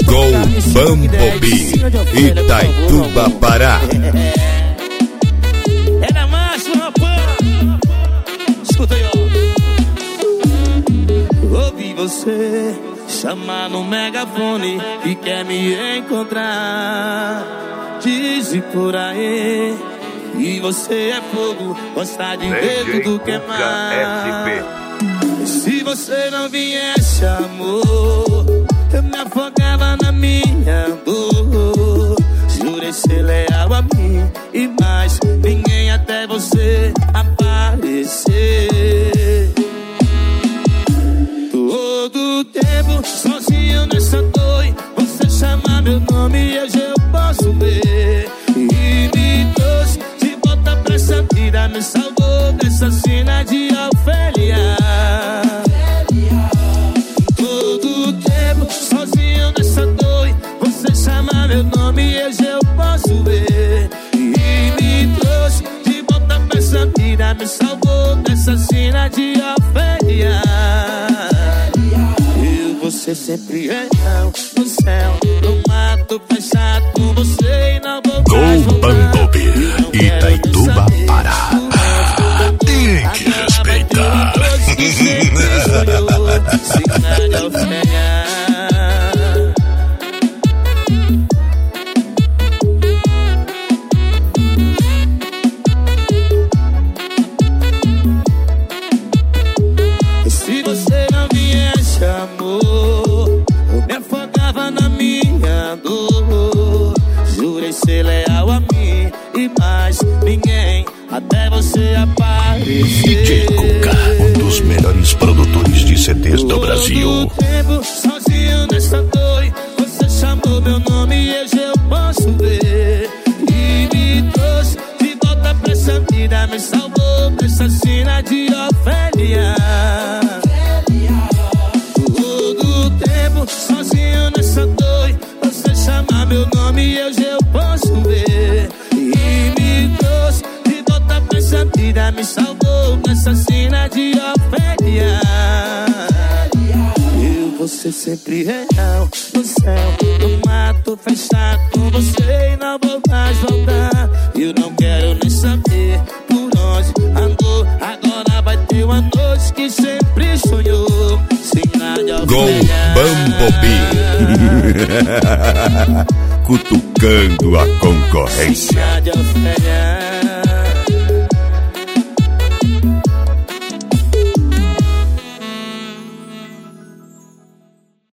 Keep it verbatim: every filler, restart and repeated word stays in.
Gol Bumblebee, Itaituba, Pará. É da macho, rapaz. Escuta aí, ó. Ouvi você chamar no megafone e quer me encontrar. Diz por aí e você é fogo, gosta de ver tudo queimar. Se você não viesse, amor, eu me afogava na minha dor. Jurei ser leal a mim e mais ninguém até você aparecer. Todo tempo sozinho nessa dor, você chama meu nome e hoje eu posso ver. E me trouxe de volta pra essa vida, me salvou dessa cena de Ofélia. Todo tempo sozinho nessa dor, você chama meu nome e hoje eu posso ver. E me trouxe de volta pra essa vida, me salvou dessa cena de Ofélia. Você sempre é no céu, no mato fechado com você e não vou mais voltar. Gol Bumblebee, Itaituba, Pará. Tem que respeitar. Se você não viesse, amor, eu me afogava na minha dor. Jurei ser leal a mim e mais ninguém até você aparecer. D J Cuca, um dos melhores produtores de C Ds do Brasil. Todo tempo sozinho nessa dor, você chamou meu nome e hoje eu posso ver. E me trouxe de volta pra essa vida, me salvou dessa cena de Ofélia. Todo tempo sozinho nessa dor, você chama meu nome e hoje eu posso ver. E me trouxe de volta pra essa vida, me salvou dessa cena de Ofélia. Eu vou ser sempre real, no céu, no mato fechado com você e não vou mais voltar. Eu não quero nem saber por onde andou, agora vai ter uma noite que sempre sonhou. Sem nada de Gol Bumblebee, cutucando a concorrência. Sem nada de